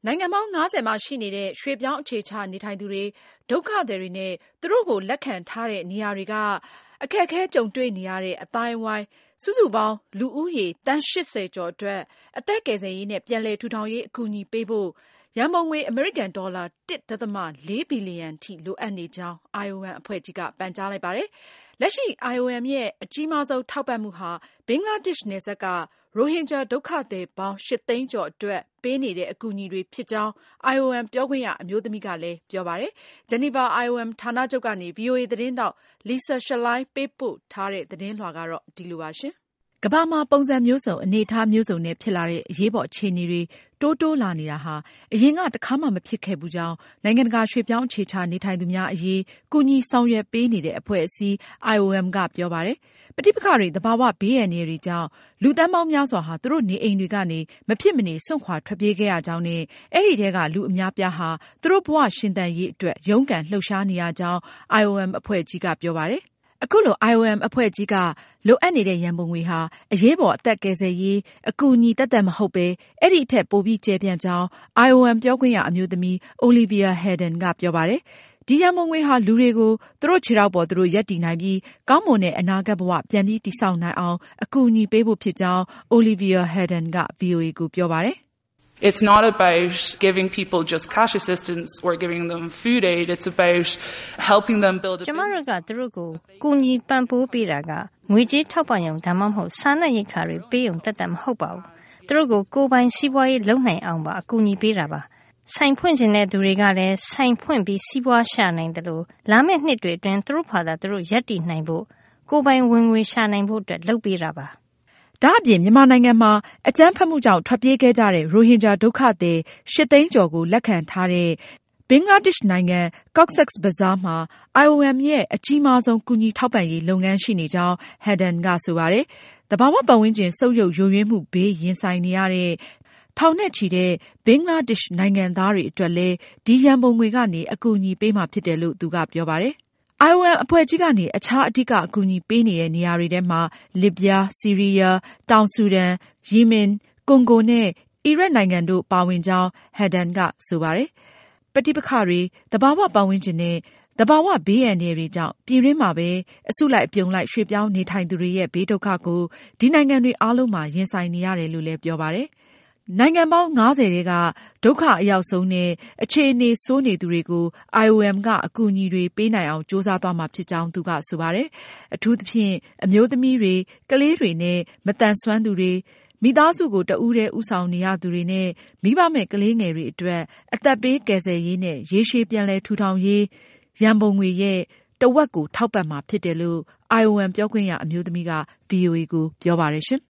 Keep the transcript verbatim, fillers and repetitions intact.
နိုင်ငံပေါင်းငါးဆယ်မှာရှိနေတဲ့ရွှေ့ပြောင်းအခြေချနေထိုင်သူတွေ၊ဒုက္ခသည်တွေနဲ့သူတို့ကိုလက်ခံထားတဲ့နေရာတွေကအခက်အခဲကြုံတွေ့နေရတဲ့အသိုင်းအဝိုင်းစုစုပေါင်းလူဦးရေသန်းရှစ်ဆယ်ကျော်အတွက်အသက်ကယ်ဆယ်ရေးနဲ့ပြန်လည်ထူထောင်ရေးအကူအညီပေးဖို့ရန်ပုံငွေအမေရိကန်ဒေါ်လာ တစ်ဒသမ လေးဘီလီယံထိလိုအပ်နေကြောင်း အိုင်အိုအမ် အဖွဲ့ကြီးကပန်ကြားလိုက်ပါတယ်။လက်ရှိ အိုင်အိုအမ် ရဲ့အကြီးမားဆုံးထောက်ပံ့မှုဟာဘင်္ဂလားဒေ့ရှ်နယ်စပ်ကရိုဟင်ဂျာဒုက္ခသည်ပေါင်းရှစ်သိန်းကျော်အတွက်ပေးနေတဲ့အကူအညီတွေဖြစ်ကြောင်း အိုင်အိုအမ် ပြောခွင့်ရအမျိုးသမီးကလည်းပြောပါတယ်။ ဂျနီဗာ အိုင်အိုအမ် ဌာနချုပ်ကနေ ဗွီအိုအေသတင်းထောက် Lisa Schlein ပေးပို့ထားတဲ့သတင်းလွှာကတော့ဒီလိုပါရှင်။ ကမ္ဘာမှာပုံစံမျိုးစုံအနေအထားမျိုးစုံနဲ့ဖြစ်လာတဲ့အရေးပေါ်အခြေအနေတွေတိုးတိုးလာနေတာဟာအရင်ကတခါမှမဖြစ်ခဲ့ဘူးကြောင်းနိုင်ငံတကာရွှေ့ပြောင်းအခြေချနေထိုင်သူများအရေးကူညီဆောင်ရွက်ပေးနေတဲ့အဖွဲ့အစည်း အိုင်အိုအမ် ကပြောပါတယ်။ပဋိပက္ခတွေ၊သဘာဝဘေးအန္တရာယ်တွေကြောင့်လူသန်းပေါင်းများစွာဟာသူတို့နေအိမ်တွေကနေမဖြစ်မနေစွန့်ခွာထွက်ပြေးခဲ့ရကြောင်းနဲ့အဲဒီထဲကလူအများအပြားဟာသူတို့ဘဝရှင်သန်ရေးအတွက်ရုန်းကန်လှုပ်ရှားနေရကြောင်း အိုင်အိုအမ် အဖွဲ့ကြီးကပြောပါတယ်။အခုလို အိုင်အိုအမ် အဖွဲ့ကြီးကလိုအပ်နေတဲ့ရန်ပုံငွေဟာအရေးပေါ်အသက်ကယ်ဆယ်ရေးအကူအညီသက်သက်မဟုတ်ပဲအဲဒီအထက်ပိုပြီးကျယ်ပြန့်ကြောင်း အိုင်အိုအမ် ပြောခွင့်ရအမျိုးသမီး Olivia Headon ကပြောပါတယ်။ဒီရန်ပုံငွေဟာလူတွေကိုသူတို့ခြေထောက်ပေါ်သူတို့ရပ်တည်နိုင်ပြီးကောင်းမွန်တဲ့အနာဂတ်ဘဝပြန်ပြီးတည်ဆောက်နိုင်အောင်အကူအညီပေးဖို့ဖြစ်ကြောင်း Olivia Headon က ဗွီအိုအေကိုပြောပါတယ်။ It's not about giving people just cash assistance or giving them food aid. It's about helping them build a ကျမတို့ကသူတို့ကိုကူညီပံ့ပိုးပေးတာကငွေကြေးထောက်ပံ့ရုံဒါမှမဟုတ်စားနပ်ရိက္ခာတွေပေးရုံသက်သက်မဟုတ်ပါဘူး။သူတို့ကိုကိုယ်ပိုင်စီးပွားရေးလုပ်နိုင်အောင်ပါအကူအညီပေးတာပါ။ဆိုင်ဖွင့်ခြင်းတဲ့သူတွေကလည်းဆိုင်ဖွင့်ပြီးစီးပွားရှာနိုင်တယ်လို့လာမယ့်နှစ်တွေအတွင်းသူတို့ဘာသာသူတို့ရပ်တည်နိုင်ဖို့ကိုယ်ပိုင်ဝင်ငွေရှာနိုင်ဖို့အတွက်လုပ်ပေးတာပါ။ဒါအပြင်မြန်မာနိုင်ငံမှာအကြမ်းဖက်မှုကြောင့်ထွက်ပြေးခဲ့ကြတဲ့ရိုဟင်ဂျာဒုက္ခသည်ရှစ်သိန်းကျော်ကိုလက်ခံထားတဲ့ဘင်္ဂလားဒေ့ရှ်နိုင်ငံ Cox's Bazar မှာ အိုင်အိုအမ် ရဲ့အကြီးမားဆုံးကူညီထောက်ပံ့ရေးလုပ်ငန်းရှိနေကြောင်း Headon ကဆိုပါတယ်။သဘာဝပတ်ဝန်းကျင်ဆုတ်ယုတ်ယိုယွင်းမှုဘေးရင်ဆိုင်နေရတဲ့ထောင်နဲ့ချီတဲ့ဘင်္ဂလားဒေ့ရှ်နိုင်ငံသားတွေအတွက်လည်းဒီရန်ပုံငွေကနေအကူအညီပေးမှာဖြစ်တယ်လို့သူကပြောပါတယ်။ အိုင်အိုအမ် အဖွဲ့ကြီးကနေအခြားအဓိကအကူအညီပေးနေတဲ့နေရာတွေထဲမှာလစ်ဗျား၊ဆီးရီးယား၊တောင်ဆူဒန်၊ယီမင်၊ကွန်ဂိုနဲ့အီရတ်နိုင်ငံတို့ပါဝင်ကြောင်း Headon ကဆိုပါတယ်။ပဋိပက္ခတွေ၊သဘာဝပတ်ဝန်းကျင်နဲ့သဘာဝဘေးအန္တရာယ်တွေကြောင့်ပြည်တွင်းမှာပဲအစုလိုက်အပြုံလိုက်ရွှေ့ပြောင်းနေထိုင်သူတွေရဲ့ဘေးဒုက္ခကိုဒီနိုင်ငံတွေအားလုံးမှာရင်ဆိုင်နေရတယ်လို့လည်းပြောပါတယ်။နိုင်ငံပေါင်းငါးဆယ်ထဲကဒုက္ခအရောက်ဆုံးနဲ့အခြေအနေဆိုးနေသူတွေကို အိုင်အိုအမ် ကအကူအညီတွေပေးနိုင်အောင်ကြိုးစားသွားမှာဖြစ်ကြောင်းသူကဆိုပါတယ်။အထူးသဖြင့်အမျိုးသမီးတွေ၊ကလေးတွေနဲ့မသန်စွမ်းသူတွေ၊မိသားစုကိုတဦးတည်းဦးဆောင်နေရသူတွေနဲ့မိဘမဲ့ကလေးငယ်တွေအတွက်အသက်ဘေးကယ်ဆယ်ရေးနဲ့ရေရှည်ပြန်လည်ထူထောင်ရေးရန်ပုံငွေရဲ့တဝက်ကိုထောက်ပံ့မှာဖြစ်တယ်လို့ အိုင်အိုအမ် ပြောခွင့်ရအမျိုးသမီးက ဗွီအိုအေကိုပြောပါတယ်ရှင်